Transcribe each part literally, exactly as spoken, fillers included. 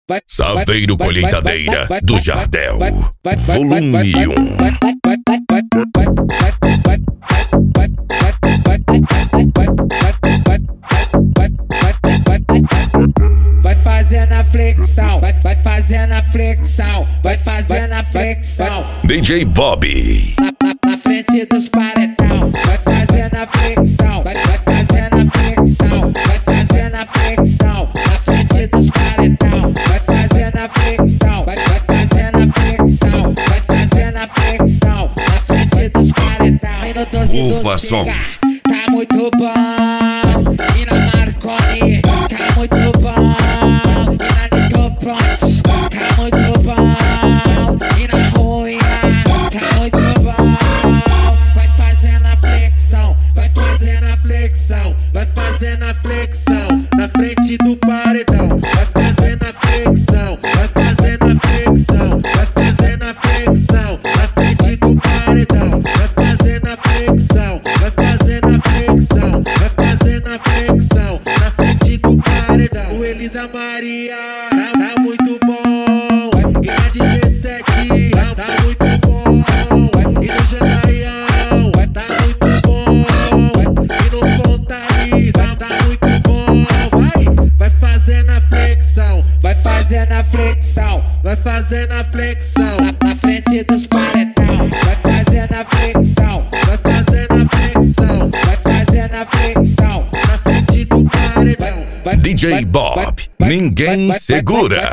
Saveiro Colheitadeira do Jardel, volume um. Vai fazendo a flexão, vai, vai fazendo a flexão, vai fazendo a flexão. D J Bob Na, na, na frente dos paredão, vai fazendo a flexão, vai, vai fazendo a flexão, vai fazendo a flexão. Na frente dos paredão, vai fazendo a flexão, vai, vai fazendo a flexão, vai fazendo a flexão. Na frente dos paredão, e no doze Ufa, do som. Cega, tá muito bom. E na Marconi, tá muito bom. E na Nicopront, tá muito bom. E na Ruína, tá muito bom. Vai fazendo a flexão, vai fazendo a flexão, vai fazendo a flexão. Na frente do paredão, vai fazendo a flexão, vai fazendo a flexão, vai fazendo a flexão. Na frente do paredão, vai fazendo a flexão, vai fazendo a flexão, vai fazendo a flexão. Na frente do paredão, o Elisa Maria tá, tá muito bom. E na dezessete tá, tá muito bom. E no Jandaião tá muito bom. E no Fontaliza tá muito bom. Vai, vai fazendo a flexão, vai fazendo a flexão, vai fazendo a flexão. Na, na frente dos paredão, vai fazendo a flexão, vai fazendo a flexão, vai fazendo a flexão. Na frente do paredão, vai, D J Bob, ninguém segura.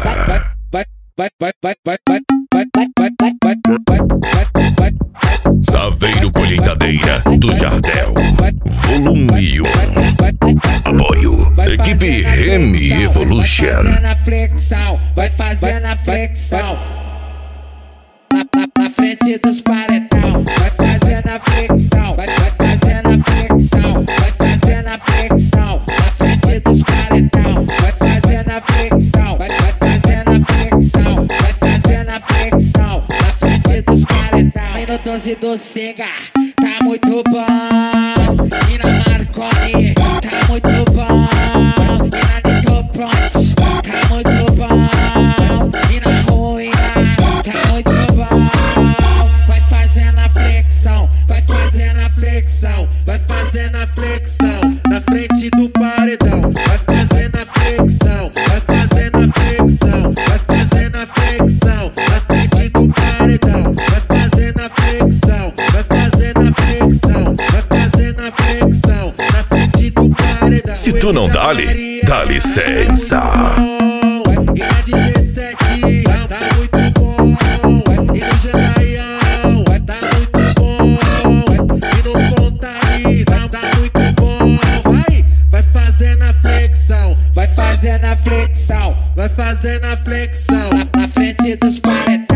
Saveiro Colheitadeira do Jardel, volume um. Apoio equipe Remy Evolution. Vai fazendo a flexão, vai fazendo a flexão. Na, na, na frente dos paredão, vai fazendo a flexão, vai, vai fazendo a flexão, vai fazendo a flexão. Na frente dos paredão, vai fazendo a flexão, vai, vai fazendo a flexão, vai fazendo a flexão. Na frente dos paredão, e no doze do Cega, tá muito bom. E na Marconi, tá muito bom. E na Nicopront, tá muito bom. E na Ruína, tá muito bom. Vai fazendo a flexão, vai fazendo a flexão, vai fazendo a flexão. Na frente do paredão, vai fazendo a flexão, vai fazendo a flexão, vai fazendo a flexão. Na frente do paredão, vai fazendo a flexão, vai fazendo a flexão, vai fazendo a flexão. Na frente do paredão, Se tu não dá-lhe, dá licença. E na dezessete tá muito bom. E no Jandaião tá muito bom. E no Fontaliza tá muito bom. Vai, vai fazendo a flexão, vai fazendo a flexão, vai fazendo a flexão. Na, na frente dos paredões.